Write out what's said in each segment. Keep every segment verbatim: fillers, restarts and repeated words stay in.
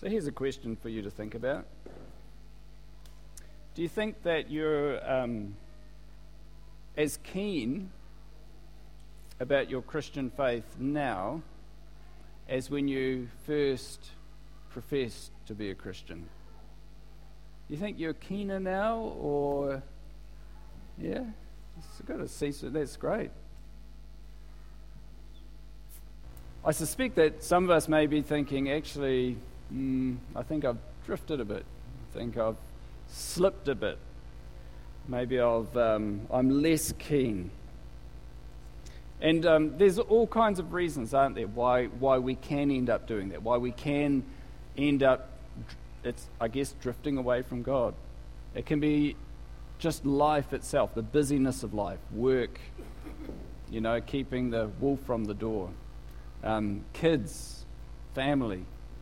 So here's a question for you to think about. Do you think that you're um, as keen about your Christian faith now as when you first professed to be a Christian? Do you think you're keener now, or... Yeah? I've got to see, so that's great. I suspect that some of us may be thinking, actually, mm, I think I've drifted a bit. I think I've slipped a bit. Maybe I've, um, I'm less keen. And um, there's all kinds of reasons, aren't there, why why we can end up doing that, why we can end up, it's I guess, drifting away from God. It can be just life itself, the busyness of life, work, you know, keeping the wolf from the door, um, kids, family,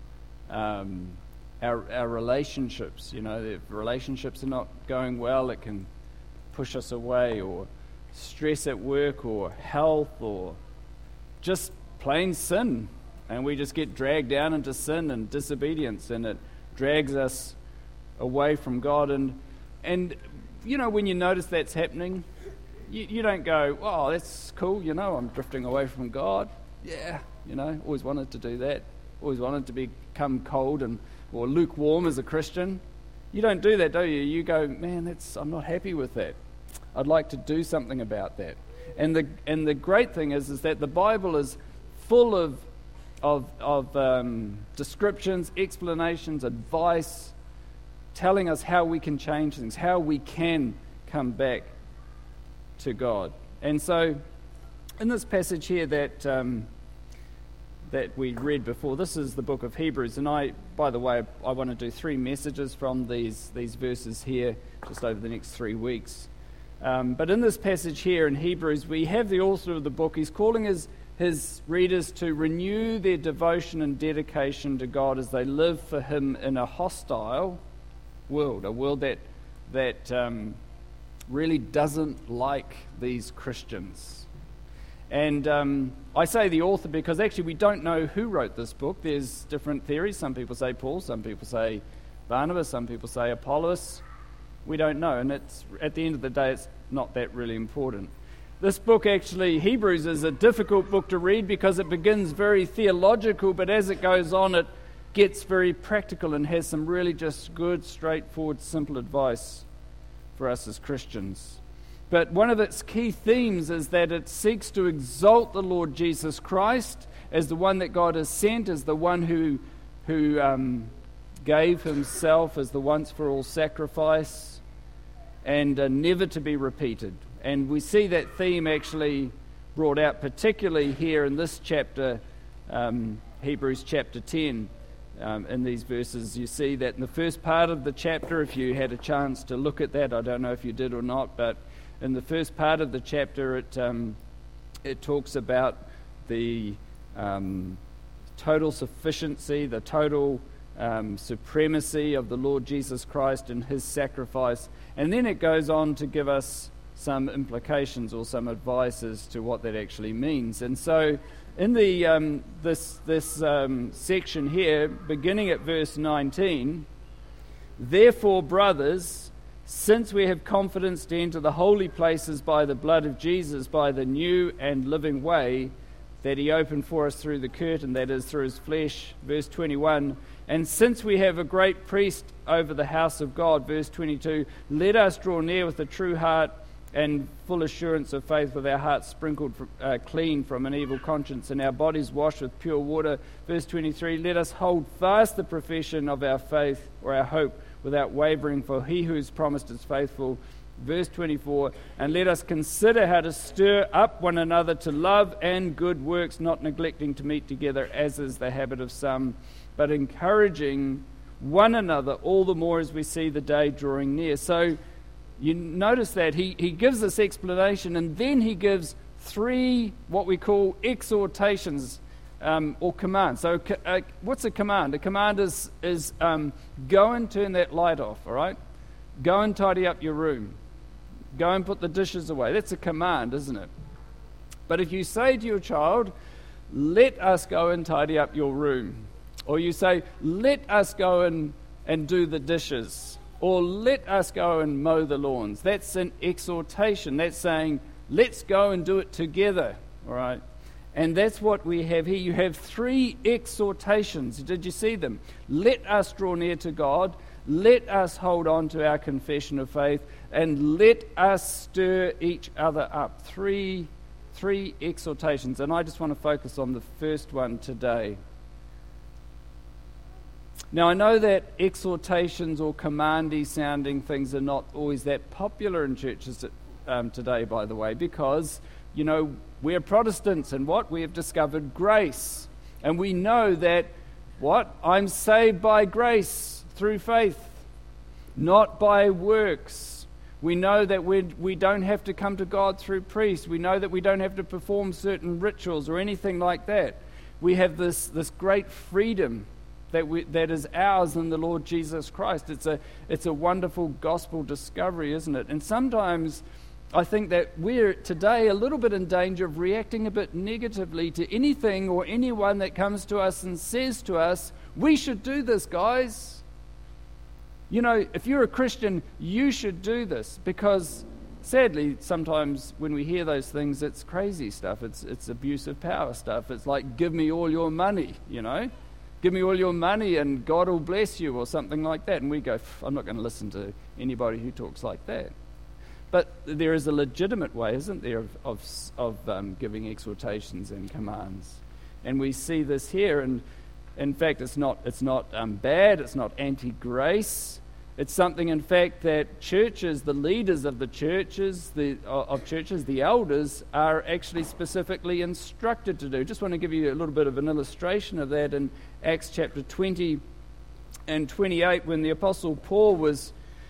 um, our our relationships. You know, if relationships are not going well, it can push us away, or stress at work, or health, or just plain sin, and we just get dragged down into sin and disobedience, and it drags us away from God. And and you know, when you notice that's happening, you, you don't go, "Oh, that's cool," you know, I'm drifting away from God. Yeah, you know, always wanted to do that. Always wanted to become cold and or lukewarm as a Christian. You don't do that, do you? You go, "Man, that's I'm not happy with that. I'd like to do something about that." And the and the great thing is, is that the Bible is full of of of um, descriptions, explanations, advice, telling us how we can change things, how we can come back to God. And so, in this passage here that um, that we read before, this is the book of Hebrews. And I, by the way, I want to do three messages from these these verses here, just over the next three weeks. Um, but in this passage here in Hebrews, we have the author of the book. He's calling his, his readers to renew their devotion and dedication to God as they live for Him in a hostile world, a world that that um, really doesn't like these Christians. And um, I say the author because actually we don't know who wrote this book. There's different theories. Some people say Paul, some people say Barnabas, some people say Apollos. We don't know, and it's at the end of the day, it's not that really important. This book, actually, Hebrews, is a difficult book to read because it begins very theological, but as it goes on, it gets very practical and has some really just good, straightforward, simple advice for us as Christians. But one of its key themes is that it seeks to exalt the Lord Jesus Christ as the one that God has sent, as the one who who um, gave Himself as the once-for-all sacrifice, and uh, never to be repeated. And we see that theme actually brought out particularly here in this chapter, um, Hebrews chapter ten. Um, in these verses, you see that in the first part of the chapter, if you had a chance to look at that, I don't know if you did or not, but in the first part of the chapter, it um, it talks about the um, total sufficiency, the total um, supremacy of the Lord Jesus Christ and His sacrifice. And then it goes on to give us some implications or some advice as to what that actually means. And so in the um, this this um, section here, beginning at verse nineteen, "Therefore, brothers, since we have confidence to enter the holy places by the blood of Jesus, by the new and living way that He opened for us through the curtain, that is, through His flesh," verse twenty-one, "and since we have a great priest over the house of God," verse twenty-two, "let us draw near with a true heart and full assurance of faith, with our hearts sprinkled from, uh, clean from an evil conscience and our bodies washed with pure water." Verse twenty-three, "Let us hold fast the profession of our faith," or our hope, "without wavering, for He who is promised is faithful." Verse twenty-four, "And let us consider how to stir up one another to love and good works, not neglecting to meet together, as is the habit of some, but encouraging one another all the more as we see the day drawing near." So you notice that he, he gives this explanation, and then he gives three what we call exhortations um, or commands. So uh, what's a command? A command is, is um, go and turn that light off, all right? Go and tidy up your room. Go and put the dishes away. That's a command, isn't it? But if you say to your child, "Let us go and tidy up your room," Or you say, let us go and, and do the dishes. Or let us go and mow the lawns. That's an exhortation. That's saying, let's go and do it together. All right? And that's what we have here. You have three exhortations. Did you see them? Let us draw near to God. Let us hold on to our confession of faith. And let us stir each other up. Three, three exhortations. And I just want to focus on the first one today. Now, I know that exhortations or commandy sounding things are not always that popular in churches um, today, by the way, because, you know, we're Protestants, and what? We have discovered grace. And we know that, what? I'm saved by grace through faith, not by works. We know that we we don't have to come to God through priests. We know that we don't have to perform certain rituals or anything like that. We have this, this great freedom that we, that is ours in the Lord Jesus Christ. It's a it's a wonderful gospel discovery, isn't it? And sometimes I think that we're today a little bit in danger of reacting a bit negatively to anything or anyone that comes to us and says to us, we should do this, guys. You know, if you're a Christian, you should do this, because sadly, sometimes when we hear those things, it's crazy stuff. It's it's abuse of power stuff. It's like, give me all your money, you know. Give me all your money and God will bless you, or something like that. And we go, I'm not going to listen to anybody who talks like that. But there is a legitimate way, isn't there, of of, of um, giving exhortations and commands. And we see this here. And in fact, it's not it's not um, bad. It's not anti-grace. It's something, in fact, that churches, the leaders of the churches, the of churches, the elders, are actually specifically instructed to do. Just want to give you a little bit of an illustration of that in Acts chapter twenty and twenty-eight, when the Apostle Paul was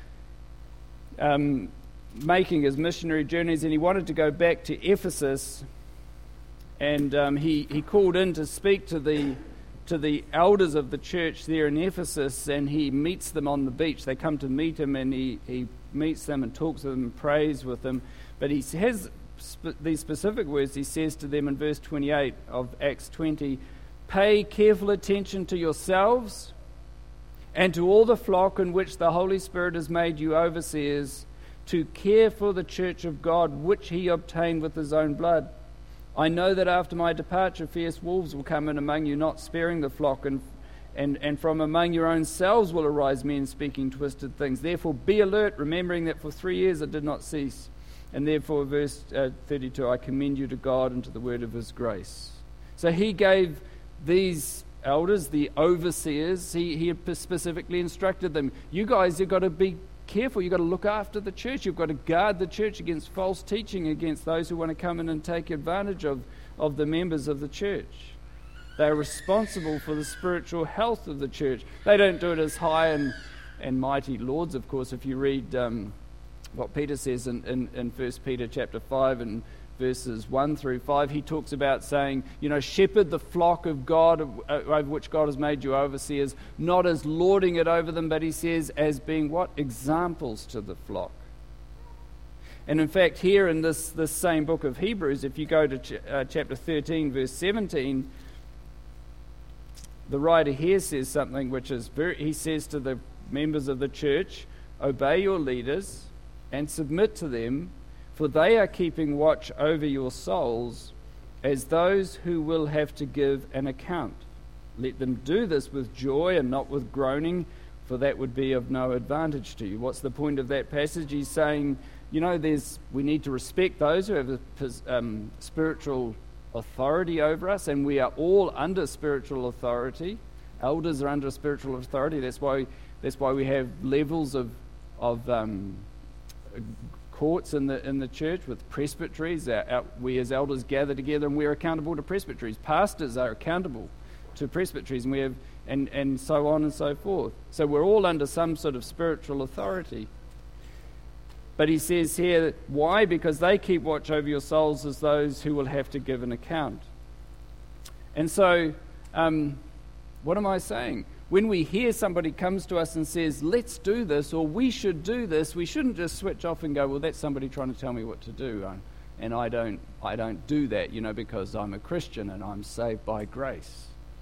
um, making his missionary journeys, and he wanted to go back to Ephesus, and um, he, he called in to speak to the to the elders of the church there in Ephesus, and he meets them on the beach. They come to meet him, and he, he meets them and talks with them and prays with them. But he has sp- these specific words. He says to them in verse twenty-eight of Acts twenty, pay careful attention to yourselves and to all the flock in which the Holy Spirit has made you overseers, to care for the church of God, which he obtained with his own blood. I know that after my departure, fierce wolves will come in among you, not sparing the flock, and, and, and from among your own selves will arise men speaking twisted things. Therefore be alert, remembering that for three years it did not cease. And therefore, verse uh, thirty-two, I commend you to God and to the word of his grace. So he gave these elders, the overseers, he, he specifically instructed them, you guys have got to be careful. You've got to look after the church. You've got to guard the church against false teaching, against those who want to come in and take advantage of, of the members of the church. They are responsible for the spiritual health of the church. They don't do it as high and, and mighty lords, of course. If you read um, what Peter says in, in, in First Peter chapter five and verses one through five, he talks about saying, you know, shepherd the flock of God, over which God has made you overseers, not as lording it over them, but he says as being what? Examples to the flock. And in fact, here in this, this same book of Hebrews, if you go to ch- uh, chapter thirteen, verse seventeen, the writer here says something which is very, he says to the members of the church, obey your leaders and submit to them, for they are keeping watch over your souls as those who will have to give an account. Let them do this with joy and not with groaning, for that would be of no advantage to you. What's the point of that passage? He's saying, you know, there's we need to respect those who have a um, spiritual authority over us, and we are all under spiritual authority. Elders are under spiritual authority. That's why that's why we have levels of of um, courts in the in the church with presbyteries. Our, our, we as elders gather together and we're accountable to presbyteries. Pastors are accountable to presbyteries, and we have and, and so on and so forth. So we're all under some sort of spiritual authority. But he says here, why? Because they keep watch over your souls as those who will have to give an account. And so, um, what am I saying? When we hear somebody comes to us and says, let's do this, or we should do this, we shouldn't just switch off and go, well, that's somebody trying to tell me what to do. And I don't, I don't do that, you know, because I'm a Christian and I'm saved by grace.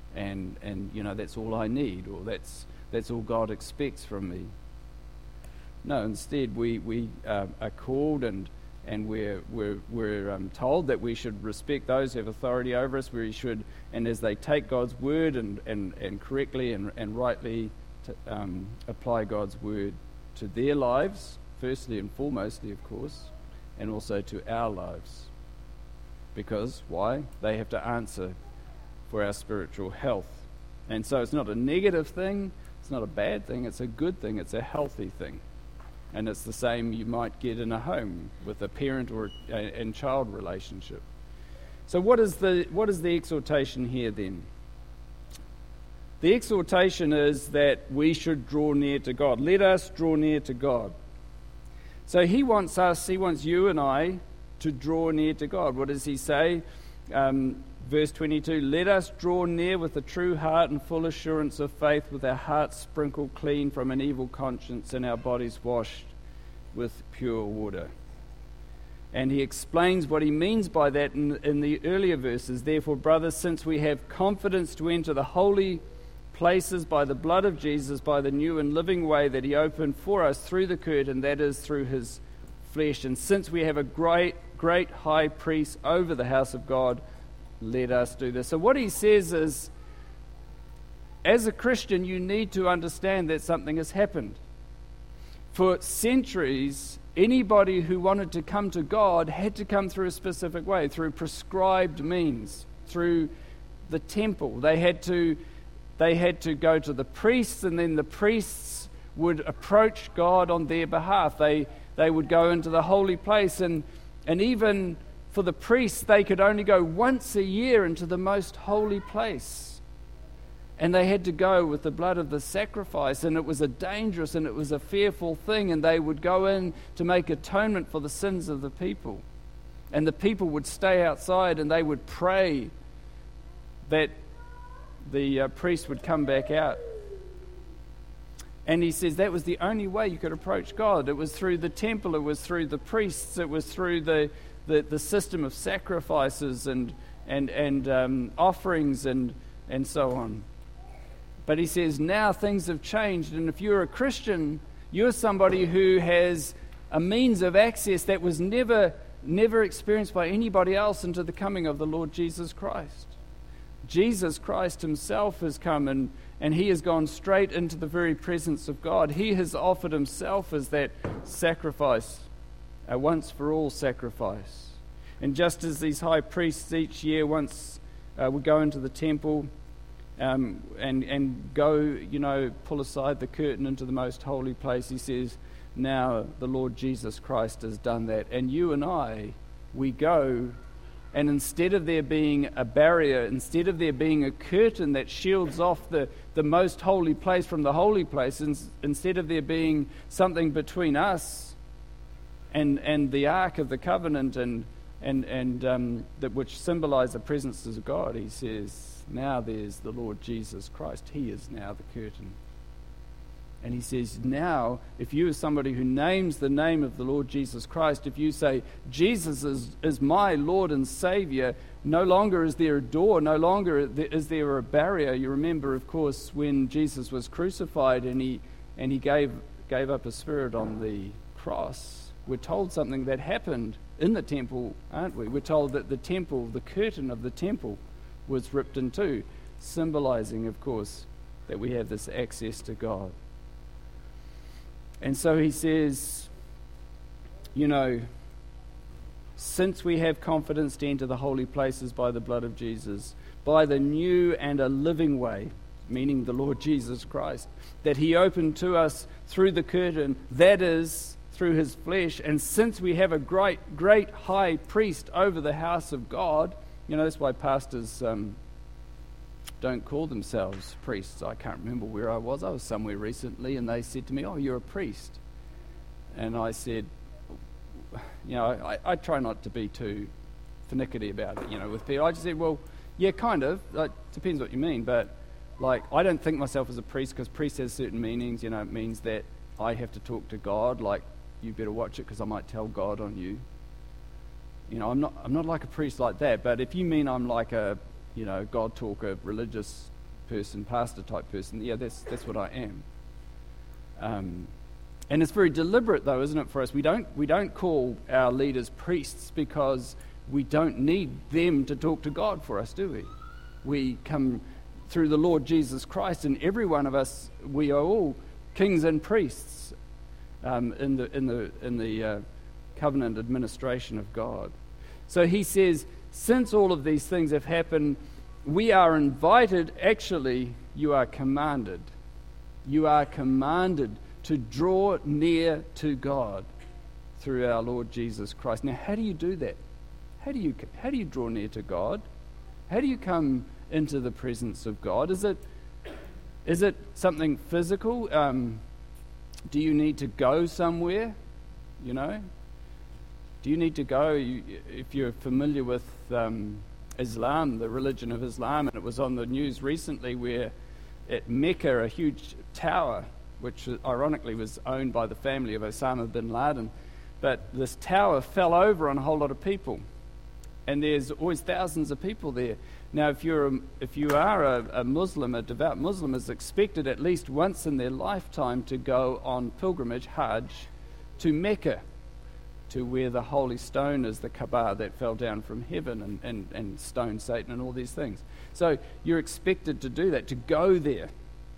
and and you know that's all I need, or that's that's all God expects from me. No, instead we we uh, are called and and we're we're we're um, told that we should respect those who have authority over us. We should, and as they take God's word and and, and correctly and and rightly to, um, apply God's word to their lives, firstly and foremostly, of course, and also to our lives. Because why? They have to answer for our spiritual health. And so it's not a negative thing, it's not a bad thing, it's a good thing, it's a healthy thing. And it's the same you might get in a home with a parent or a, and child relationship. So what is the what is the exhortation here then? The exhortation is that we should draw near to God. Let us draw near to God. So he wants us, he wants you and I to draw near to God. What does he say? Um, verse twenty-two, let us draw near with a true heart and full assurance of faith, with our hearts sprinkled clean from an evil conscience and our bodies washed with pure water. And he explains what he means by that in, in the earlier verses. Therefore, brothers, since we have confidence to enter the holy places by the blood of Jesus, by the new and living way that he opened for us through the curtain, that is, through his flesh, and since we have a great, great high priest over the house of God, let us do this. So what he says is, as a Christian, you need to understand that something has happened. For centuries, anybody who wanted to come to God had to come through a specific way, through prescribed means, through the temple. They had to, they had to go to the priests, and then the priests would approach God on their behalf. They they would go into the holy place, and and even for the priests, they could only go once a year into the most holy place. And they had to go with the blood of the sacrifice, and it was a dangerous and it was a fearful thing, and they would go in to make atonement for the sins of the people. And the people would stay outside, and they would pray that the uh, priest would come back out. And he says that was the only way you could approach God. It was through the temple, it was through the priests, it was through the the, the system of sacrifices and and and um, offerings and and so on. But he says now things have changed, and if you're a Christian, you're somebody who has a means of access that was never never experienced by anybody else into the coming of the Lord Jesus Christ. Jesus Christ himself has come, and, and he has gone straight into the very presence of God. He has offered himself as that sacrifice, a once-for-all sacrifice. And just as these high priests each year once uh, would go into the temple um, and, and go, you know, pull aside the curtain into the most holy place, he says, now the Lord Jesus Christ has done that. And you and I, we go, and instead of there being a barrier, instead of there being a curtain that shields off the, the most holy place from the holy place, in, instead of there being something between us and and the Ark of the Covenant and and and um, that which symbolize the presence of God, he says, now there's the Lord Jesus Christ. He is now the curtain. And he says, now, if you are somebody who names the name of the Lord Jesus Christ, if you say, Jesus is, is my Lord and Savior, no longer is there a door, no longer is there a barrier. You remember, of course, when Jesus was crucified and he and he gave gave up his spirit on the cross, we're told something that happened in the temple, aren't we? We're told that the temple, the curtain of the temple, was ripped in two, symbolizing, of course, that we have this access to God. And so he says, you know, since we have confidence to enter the holy places by the blood of Jesus, by the new and a living way, meaning the Lord Jesus Christ, that he opened to us through the curtain, that is, through his flesh, and since we have a great, great high priest over the house of God, you know, that's why pastors um, don't call themselves priests. I can't remember where I was. I was somewhere recently, and they said to me, oh, you're a priest. And I said, you know, I, I try not to be too finicky about it, you know, with people. I just said, well, yeah, kind of. It depends what you mean. But, like, I don't think myself as a priest, because priest has certain meanings. You know, it means that I have to talk to God. Like, you better watch it because I might tell God on you. You know, I'm not I'm not like a priest like that. But if you mean I'm like a, you know, God talker, religious person, pastor type person. Yeah, that's that's what I am. Um, and it's very deliberate, though, isn't it, for us? We don't we don't call our leaders priests because we don't need them to talk to God for us, do we? We come through the Lord Jesus Christ, and every one of us, we are all kings and priests um, in the in the in the uh, covenant administration of God. So he says, since all of these things have happened, we are invited. Actually, you are commanded. You are commanded to draw near to God through our Lord Jesus Christ. Now, how do you do that? How do you how do you draw near to God? How do you come into the presence of God? Is it is it something physical? Um, do you need to go somewhere? You know, do you need to go? You, if you're familiar with um, Islam, the religion of Islam, and it was on the news recently where at Mecca, a huge tower, which ironically was owned by the family of Osama bin Laden, but this tower fell over on a whole lot of people, and there's always thousands of people there. Now, if you're a, if you are a, a Muslim, a devout Muslim, is expected at least once in their lifetime to go on pilgrimage, Hajj, to Mecca, to where the holy stone is, the Kaaba that fell down from heaven and, and, and stoned Satan and all these things. So you're expected to do that, to go there.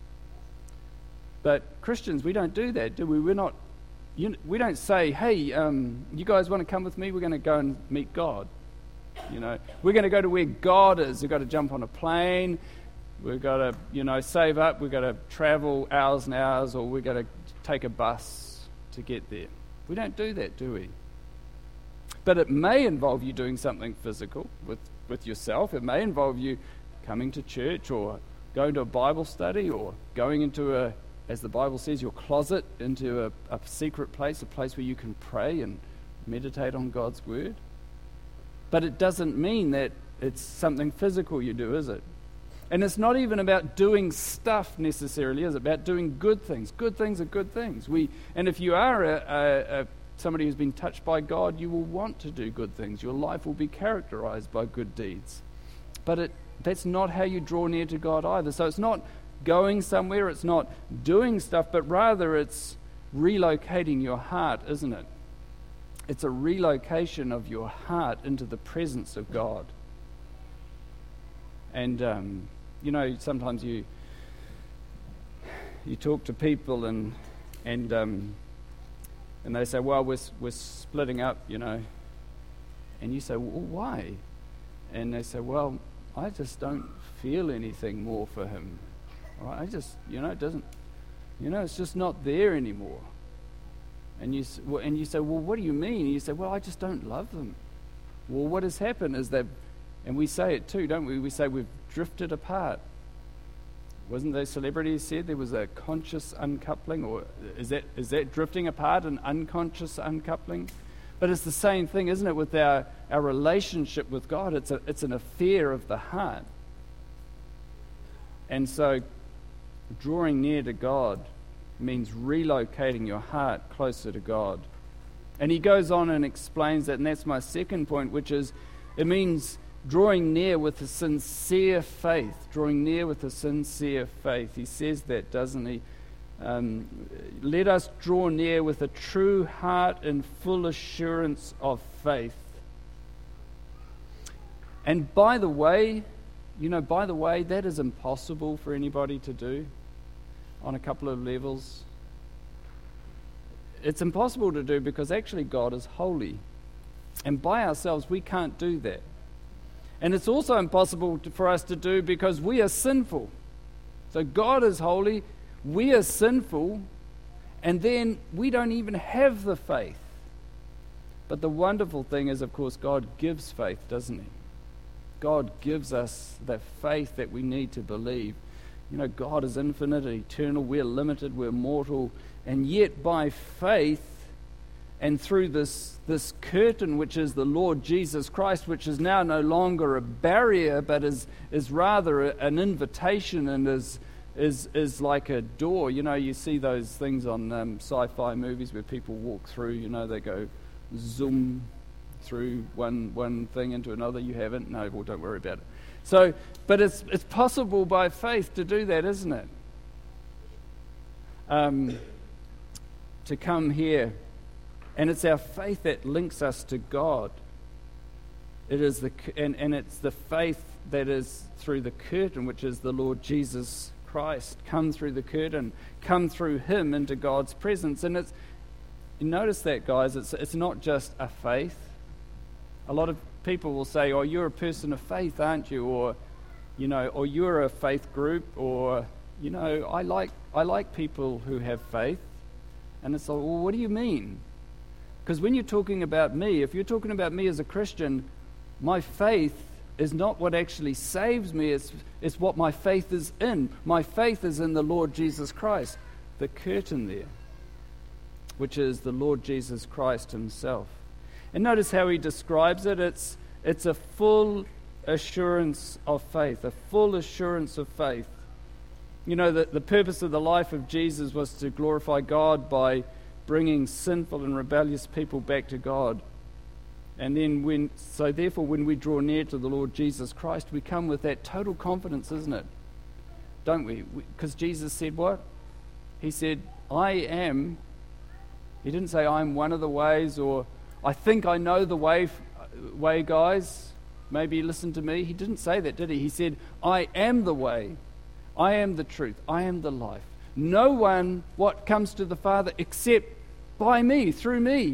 But Christians, we don't do that, do we? We're not. You, we don't say, "Hey, um, you guys want to come with me? We're going to go and meet God." You know, we're going to go to where God is. We've got to jump on a plane. We've got to, you know, save up. We've got to travel hours and hours, or we've got to take a bus to get there. We don't do that, do we? But it may involve you doing something physical with, with yourself. It may involve you coming to church or going to a Bible study or going into a, as the Bible says, your closet, into a, a secret place, a place where you can pray and meditate on God's word. But it doesn't mean that it's something physical you do, is it? And it's not even about doing stuff necessarily, is it? About doing good things. Good things are good things. We, and if you are a, a, a somebody who's been touched by God, you will want to do good things. Your life will be characterized by good deeds. But it, that's not how you draw near to God either. So it's not going somewhere, it's not doing stuff, but rather it's relocating your heart, isn't it? It's a relocation of your heart into the presence of God. And, um, you know, sometimes you you talk to people and and um, and they say, well, we're, we're splitting up, you know. And you say, well, why? And they say, well, I just don't feel anything more for him. Right? I just, you know, it doesn't, you know, it's just not there anymore. And you and you say, well, what do you mean? And you say, well, I just don't love them. Well, what has happened is that, and we say it too, don't we? We say we've drifted apart. Wasn't there celebrity who said there was a conscious uncoupling? Or is that is that drifting apart, an unconscious uncoupling? But it's the same thing, isn't it, with our, our relationship with God? It's a it's an affair of the heart. And so drawing near to God means relocating your heart closer to God. And he goes on and explains that, and that's my second point, which is it means drawing near with a sincere faith. Drawing near with a sincere faith. He says that, doesn't he? Um, let us draw near with a true heart and full assurance of faith. And by the way, you know, by the way, that is impossible for anybody to do on a couple of levels. It's impossible to do because actually God is holy. And by ourselves, we can't do that. And it's also impossible to, for us to do because we are sinful. So God is holy, we are sinful, and then we don't even have the faith. But the wonderful thing is, of course, God gives faith, doesn't he? God gives us the faith that we need to believe. You know, God is infinite and eternal, we're limited, we're mortal, and yet by faith and through this, this curtain, which is the Lord Jesus Christ, which is now no longer a barrier, but is, is rather a, an invitation and is, is, is like a door. You know, you see those things on um, sci-fi movies where people walk through, you know, they go zoom, through one one thing into another? You haven't? No, well, don't worry about it. So, but it's it's possible by faith to do that, isn't it? Um, to come here, and it's our faith that links us to God. It is the and, and it's the faith that is through the curtain, which is the Lord Jesus Christ. Come through the curtain, come through Him into God's presence. And it's, you notice that, guys, it's it's not just a faith. A lot of people will say, oh, you're a person of faith, aren't you? Or, you know, or you're a faith group, or, you know, I like I like people who have faith. And it's like, well, what do you mean? Because when you're talking about me, if you're talking about me as a Christian, my faith is not what actually saves me, it's, it's what my faith is in. My faith is in the Lord Jesus Christ, the curtain there, which is the Lord Jesus Christ Himself. And notice how He describes it. It's, it's a full assurance of faith, a full assurance of faith. You know, the, the purpose of the life of Jesus was to glorify God by bringing sinful and rebellious people back to God. And then when, so therefore when we draw near to the Lord Jesus Christ, we come with that total confidence, isn't it? Don't we? Because Jesus said what? He said, I am. He didn't say I'm one of the ways, or I think I know the way, way guys. Maybe listen to me. He didn't say that, did he? He said, I am the way. I am the truth. I am the life. No one, what, comes to the Father except by me, through me.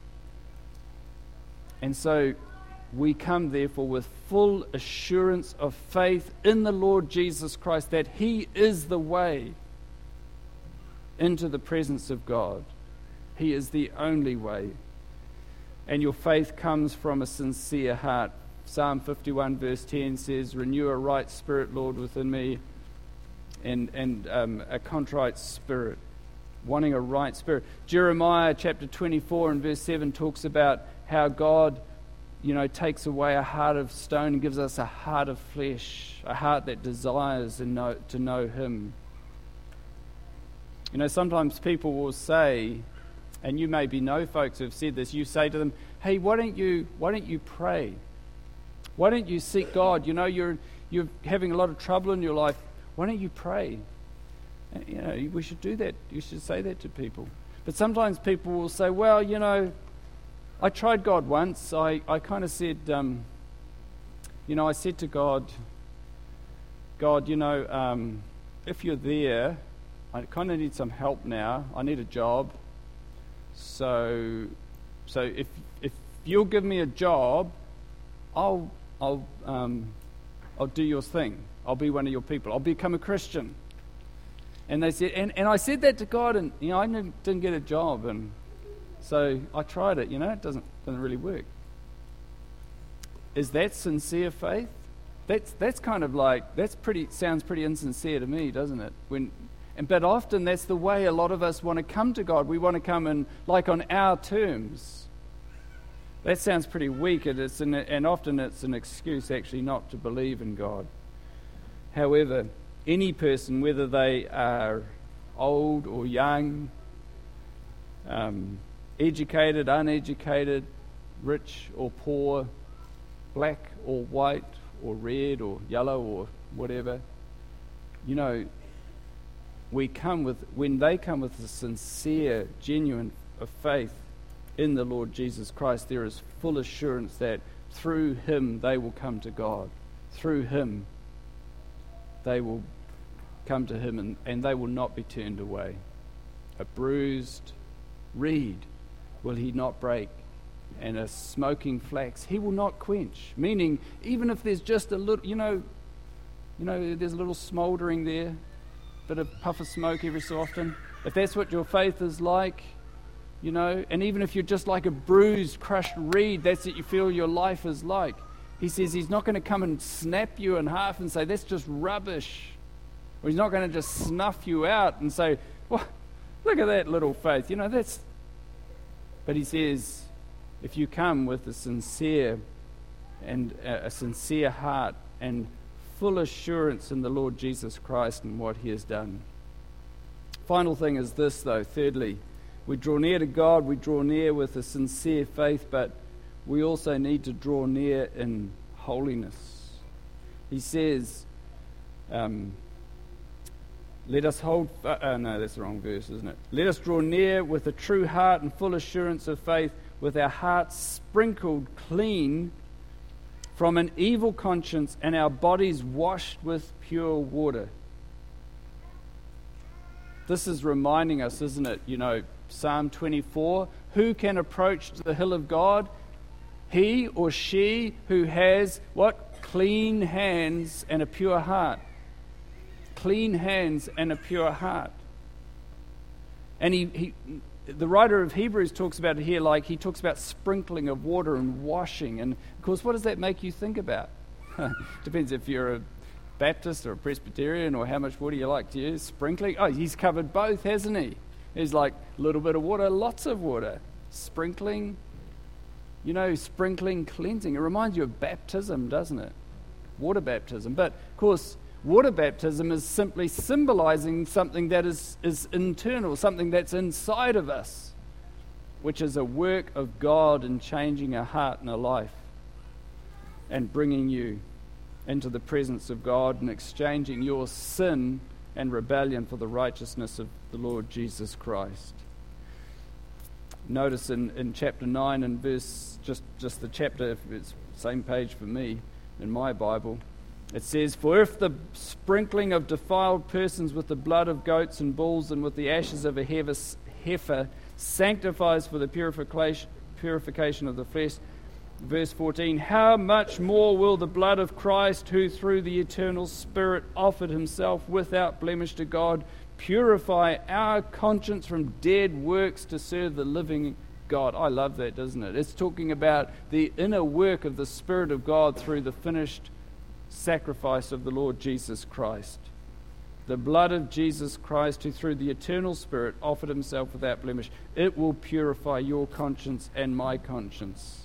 And so we come, therefore, with full assurance of faith in the Lord Jesus Christ, that He is the way into the presence of God. He is the only way. And your faith comes from a sincere heart. Psalm fifty-one verse ten says, renew a right spirit, Lord, within me, and, and um, a contrite spirit, wanting a right spirit. Jeremiah chapter twenty-four and verse seven talks about how God, you know, takes away a heart of stone and gives us a heart of flesh, a heart that desires and know, to know Him. You know, sometimes people will say, and you maybe know folks who have said this, you say to them, hey, why don't you why don't you pray? Why don't you seek God? You know, you're you're having a lot of trouble in your life. Why don't you pray? And, you know, we should do that. You should say that to people. But sometimes people will say, well, you know, I tried God once. I, I kind of said, um, you know, I said to God, God, you know, um, if you're there, I kind of need some help now. I need a job. So, so if if you'll give me a job, I'll I'll um, I'll do your thing. I'll be one of your people. I'll become a Christian. And they said, and, and I said that to God, and you know, I didn't, didn't get a job, and so I tried it. You know, it doesn't doesn't really work. Is that sincere faith? That's that's kind of like that's pretty sounds pretty insincere to me, doesn't it? When and but often that's the way a lot of us want to come to God. We want to come in like on our terms. That sounds pretty weak, and it's an, and often it's an excuse actually not to believe in God. However, any person, whether they are old or young, um, educated, uneducated, rich or poor, black or white or red or yellow or whatever, you know, we come with, when they come with a sincere, genuine of faith in the Lord Jesus Christ, there is full assurance that through Him they will come to God. Through Him they will come to Him, and, and they will not be turned away. A bruised reed will He not break, and a smoking flax He will not quench. Meaning, even if there's just a little, you know, you know, there's a little smouldering there, bit of puff of smoke every so often. If that's what your faith is like, you know, and even if you're just like a bruised, crushed reed, that's what you feel your life is like. He says He's not going to come and snap you in half and say, that's just rubbish. Or He's not going to just snuff you out and say, well, look at that little faith. You know, that's... But He says, if you come with a sincere and a, a sincere heart and full assurance in the Lord Jesus Christ and what He has done. Final thing is this, though, thirdly, we draw near to God, we draw near with a sincere faith, but we also need to draw near in holiness. He says, um, let us hold, uh, uh, no, that's the wrong verse, isn't it? Let us draw near with a true heart and full assurance of faith, with our hearts sprinkled clean from an evil conscience and our bodies washed with pure water. This is reminding us, isn't it? You know, Psalm twenty-four, who can approach the hill of God? He or she who has, what? Clean hands and a pure heart. Clean hands and a pure heart. And he, he, the writer of Hebrews talks about it here, like he talks about sprinkling of water and washing. And of course, what does that make you think about? Depends if you're a Baptist or a Presbyterian or how much water you like to use. Sprinkling. Oh, he's covered both, hasn't he? He's like a little bit of water, lots of water. Sprinkling, you know, sprinkling, cleansing. It reminds you of baptism, doesn't it? Water baptism. But of course, water baptism is simply symbolizing something that is, is internal, something that's inside of us, which is a work of God in changing a heart and a life and bringing you into the presence of God and exchanging your sin and rebellion for the righteousness of the Lord Jesus Christ. Notice in, in chapter nine and verse, just, just the chapter, it's same page for me in my Bible, it says, for if the sprinkling of defiled persons with the blood of goats and bulls and with the ashes of a heifer sanctifies for the purification purification of the flesh, verse fourteen, how much more will the blood of Christ, who through the eternal Spirit offered himself without blemish to God, purify our conscience from dead works to serve the living God. I love that, doesn't it? It's talking about the inner work of the Spirit of God through the finished sacrifice of the Lord Jesus Christ. The blood of Jesus Christ, who through the eternal Spirit offered himself without blemish. It will purify your conscience and my conscience.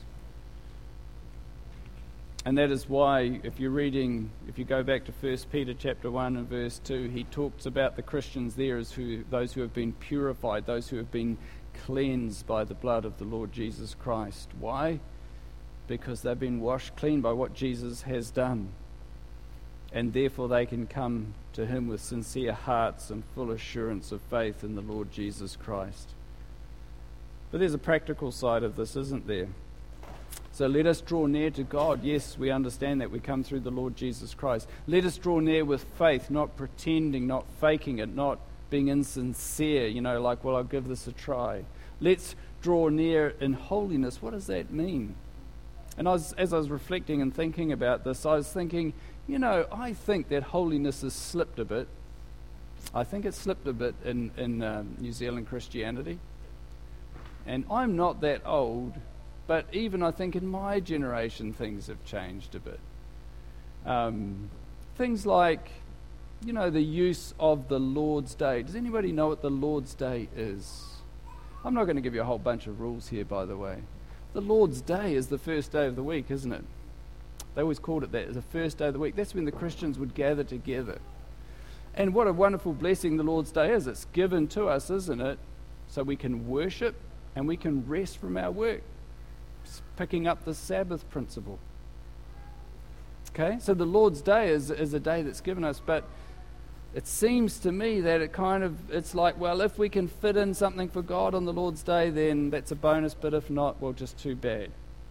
And that is why, if you're reading, if you go back to First Peter chapter one and verse two, he talks about the Christians there as who, those who have been purified, those who have been cleansed by the blood of the Lord Jesus Christ. Why? Because they've been washed clean by what Jesus has done. And therefore they can come to him with sincere hearts and full assurance of faith in the Lord Jesus Christ. But there's a practical side of this, isn't there? So let us draw near to God. Yes, we understand that we come through the Lord Jesus Christ. Let us draw near with faith, not pretending, not faking it, not being insincere, you know, like, well, I'll give this a try. Let's draw near in holiness. What does that mean? And I was, as I was reflecting and thinking about this, I was thinking, you know, I think that holiness has slipped a bit. I think it's slipped a bit in, in um, New Zealand Christianity. And I'm not that old, but even I think in my generation things have changed a bit. Um, things like, you know, the use of the Lord's Day. Does anybody know what the Lord's Day is? I'm not going to give you a whole bunch of rules here, by the way. The Lord's Day is the first day of the week, isn't it? They always called it that, the first day of the week. That's when the Christians would gather together. And what a wonderful blessing the Lord's Day is. It's given to us, isn't it? So we can worship and we can rest from our work. It's picking up the Sabbath principle. Okay, so the Lord's Day is, is a day that's given us, but it seems to me that it kind of, it's like, well, if we can fit in something for God on the Lord's Day, then that's a bonus, but if not, well, just too bad.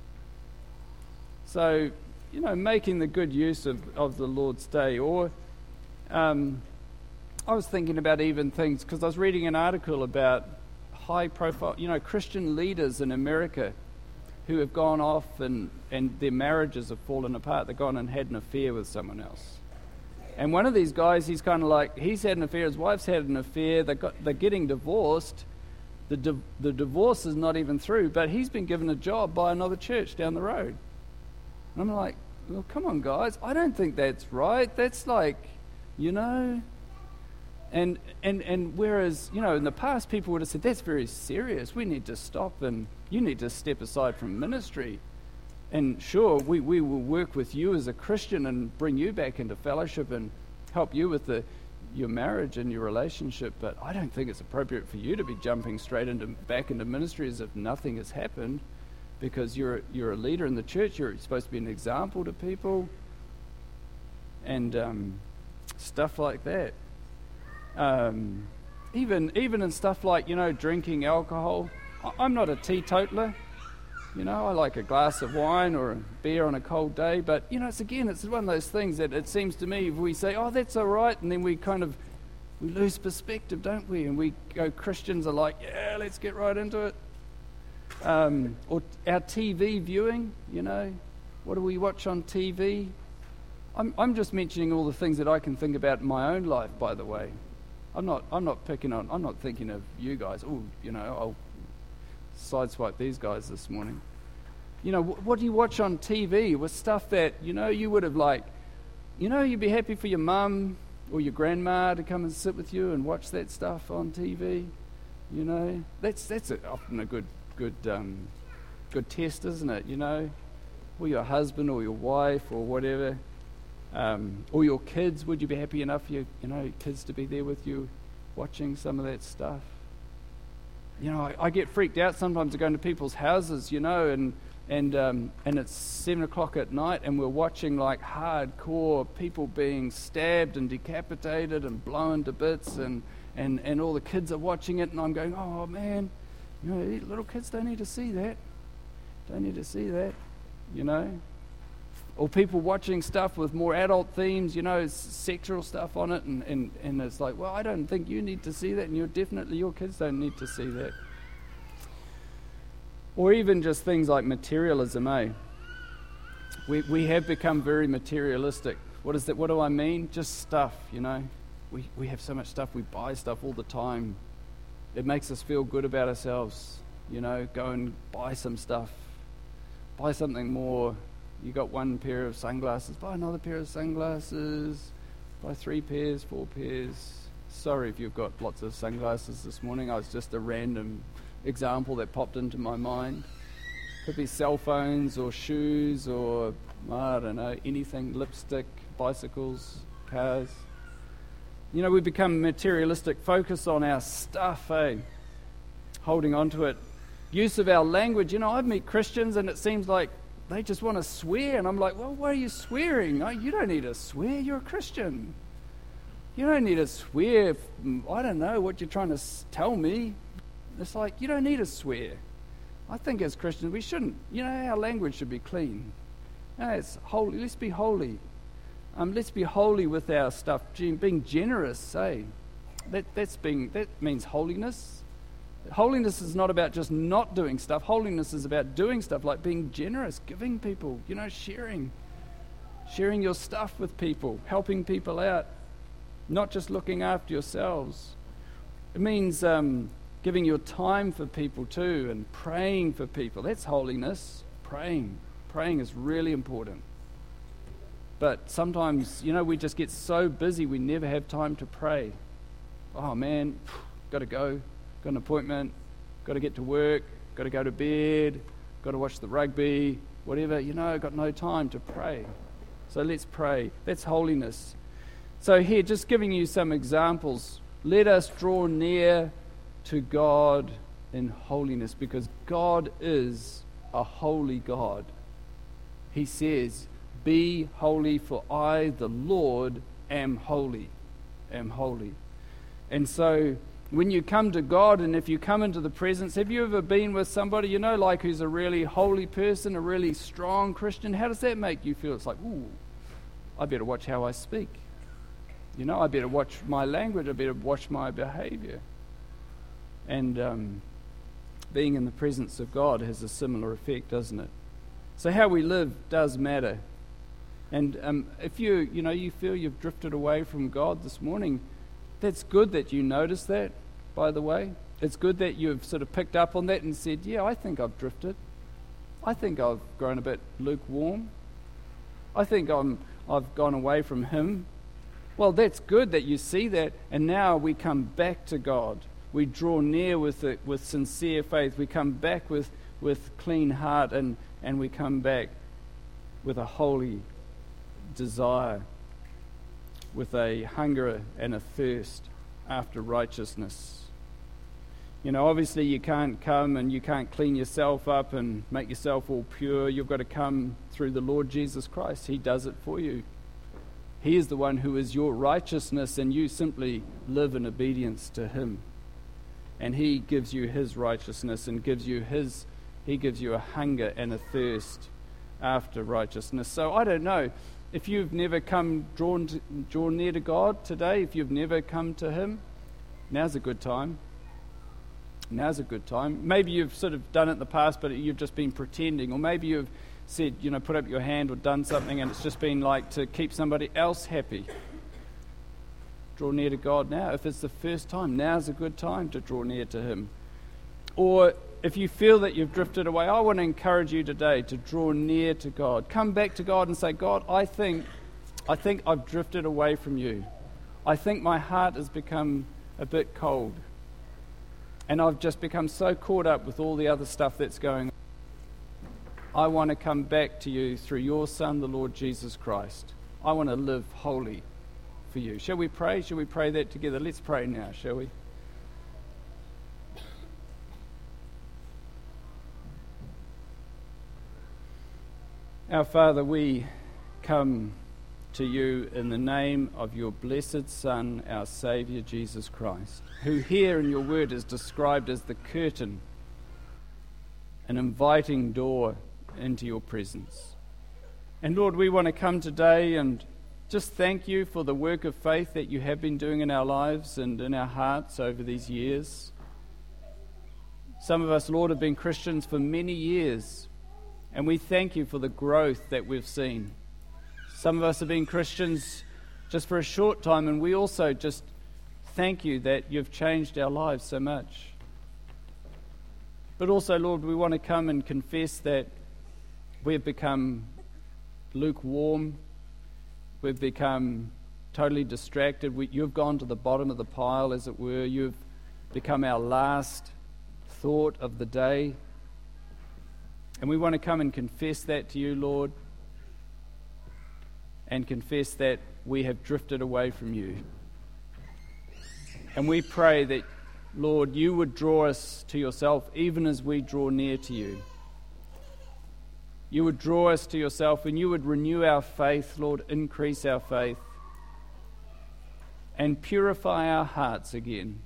So, you know, making the good use of, of the Lord's Day. Or um, I was thinking about even things, because I was reading an article about high profile, you know, Christian leaders in America who have gone off and, and their marriages have fallen apart. They've gone and had an affair with someone else. And one of these guys, he's kind of like, he's had an affair, his wife's had an affair, they got, they're getting divorced. The, di- the divorce is not even through, but he's been given a job by another church down the road. And I'm like, well, come on, guys. I don't think that's right. That's like, you know. And, and, and whereas, you know, in the past, people would have said, that's very serious. We need to stop and you need to step aside from ministry. And sure, we, we will work with you as a Christian and bring you back into fellowship and help you with the, your marriage and your relationship. But I don't think it's appropriate for you to be jumping straight into back into ministry as if nothing has happened. because you're you're a leader in the church. You're supposed to be an example to people, and um, stuff like that. Um, even even in stuff like, you know, drinking alcohol. I, I'm not a teetotaler. You know, I like a glass of wine or a beer on a cold day, but, you know, it's again, it's one of those things that it seems to me, we say, oh, that's all right, and then we kind of, we lose perspective, don't we? And we go, Christians are like, yeah, let's get right into it. Um, or our T V viewing, you know, what do we watch on T V? I'm, I'm just mentioning all the things that I can think about in my own life, by the way. I'm not, I'm not picking on, I'm not thinking of you guys. Oh, you know, I'll sideswipe these guys this morning. You know, wh- what do you watch on T V with stuff that, you know, you would have like, you know, you'd be happy for your mum or your grandma to come and sit with you and watch that stuff on T V. You know, that's that's a, often a good good um, good test, isn't it? You know, or your husband or your wife or whatever, um, or your kids. Would you be happy enough for your, you know, kids to be there with you, watching some of that stuff? You know, I, I get freaked out sometimes to go into people's houses, you know, and and um, and it's seven o'clock at night, and we're watching like hardcore people being stabbed and decapitated and blown to bits, and, and, and all the kids are watching it, and I'm going, oh man, you know, little kids don't need to see that, don't need to see that, you know. Or people watching stuff with more adult themes, you know, sexual stuff on it, and, and, and it's like, well, I don't think you need to see that, and you're definitely, your kids don't need to see that. Or even just things like materialism, eh? We we have become very materialistic. What is that? What do I mean? Just stuff, you know. We we have so much stuff, we buy stuff all the time. It makes us feel good about ourselves, you know, go and buy some stuff. Buy something more. You got one pair of sunglasses, buy another pair of sunglasses, buy three pairs, four pairs. Sorry if you've got lots of sunglasses this morning. I was just a random example that popped into my mind. Could be cell phones or shoes or, I don't know, anything, lipstick, bicycles, cars. You know, we become materialistic, focus on our stuff, eh? Holding on to it. Use of our language. You know, I've met Christians and it seems like they just want to swear, and I'm like, well, why are you swearing? No, you don't need to swear, you're a Christian. You don't need to swear, if, I don't know what you're trying to s- tell me. It's like, you don't need to swear. I think as Christians, we shouldn't. You know, our language should be clean. No, it's holy. Let's be holy. Um, let's be holy with our stuff. Being generous, say. That, that's being, that means holiness. Holiness is not about just not doing stuff. Holiness is about doing stuff, like being generous, giving people, you know, sharing. Sharing your stuff with people, helping people out, not just looking after yourselves. It means um, giving your time for people too, and praying for people. That's holiness. Praying. Praying is really important. But sometimes, you know, we just get so busy we never have time to pray. Oh man, got to go. Got an appointment, got to get to work, got to go to bed, got to watch the rugby, whatever, you know, got no time to pray. So let's pray. That's holiness. So here, just giving you some examples. Let us draw near to God in holiness, because God is a holy God. He says, be holy, for I, the Lord, am holy. Am holy. And so when you come to God, and if you come into the presence, have you ever been with somebody, you know, like who's a really holy person, a really strong Christian? How does that make you feel? It's like, ooh, I better watch how I speak. You know, I better watch my language. I better watch my behavior. And um, being in the presence of God has a similar effect, doesn't it? So how we live does matter. And um, if you, you know, you feel you've drifted away from God this morning, that's good that you notice that, by the way. It's good that you've sort of picked up on that and said, yeah, I think I've drifted. I think I've grown a bit lukewarm. I think I'm, I've gone away from Him. Well, that's good that you see that, and now we come back to God. We draw near with it, with sincere faith. We come back with, with clean heart, and, and we come back with a holy desire, with a hunger and a thirst after righteousness. You know, obviously you can't come and you can't clean yourself up and make yourself all pure. You've got to come through the Lord Jesus Christ. He does it for you. He is the one who is your righteousness, and you simply live in obedience to him. And he gives you his righteousness and gives you his, he gives you a hunger and a thirst after righteousness. So I don't know, if you've never come drawn to, drawn near to God today, if you've never come to him, now's a good time. Now's a good time. Maybe you've sort of done it in the past, but you've just been pretending. Or maybe you've said, you know, put up your hand or done something, and it's just been like to keep somebody else happy. Draw near to God now. If it's the first time, now's a good time to draw near to him. Or if you feel that you've drifted away, I want to encourage you today to draw near to God. Come back to God and say, God, I think, I think I've drifted away from you. I think my heart has become a bit cold. And I've just become so caught up with all the other stuff that's going on. I want to come back to you through your Son, the Lord Jesus Christ. I want to live holy for you. Shall we pray? Shall we pray that together? Let's pray now, shall we? Our Father, we come to you in the name of your blessed Son, our Saviour, Jesus Christ, who here in your word is described as the curtain, an inviting door into your presence. And Lord, we want to come today and just thank you for the work of faith that you have been doing in our lives and in our hearts over these years. Some of us, Lord, have been Christians for many years, and we thank you for the growth that we've seen. Some of us have been Christians just for a short time, and we also just thank you that you've changed our lives so much. But also, Lord, we want to come and confess that we've become lukewarm. We've become totally distracted. We, you've gone to the bottom of the pile, as it were. You've become our last thought of the day. And we want to come and confess that to you, Lord, and confess that we have drifted away from you. And we pray that, Lord, you would draw us to yourself even as we draw near to you. You would draw us to yourself, and you would renew our faith, Lord, increase our faith, and purify our hearts again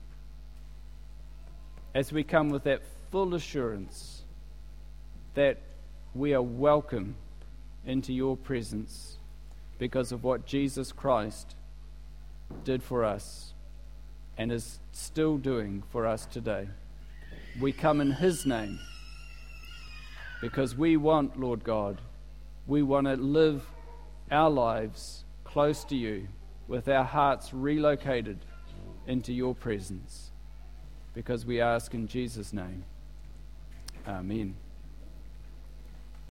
as we come with that full assurance that we are welcome into your presence because of what Jesus Christ did for us and is still doing for us today. We come in his name because we want, Lord God, we want to live our lives close to you with our hearts relocated into your presence, because we ask in Jesus' name. Amen.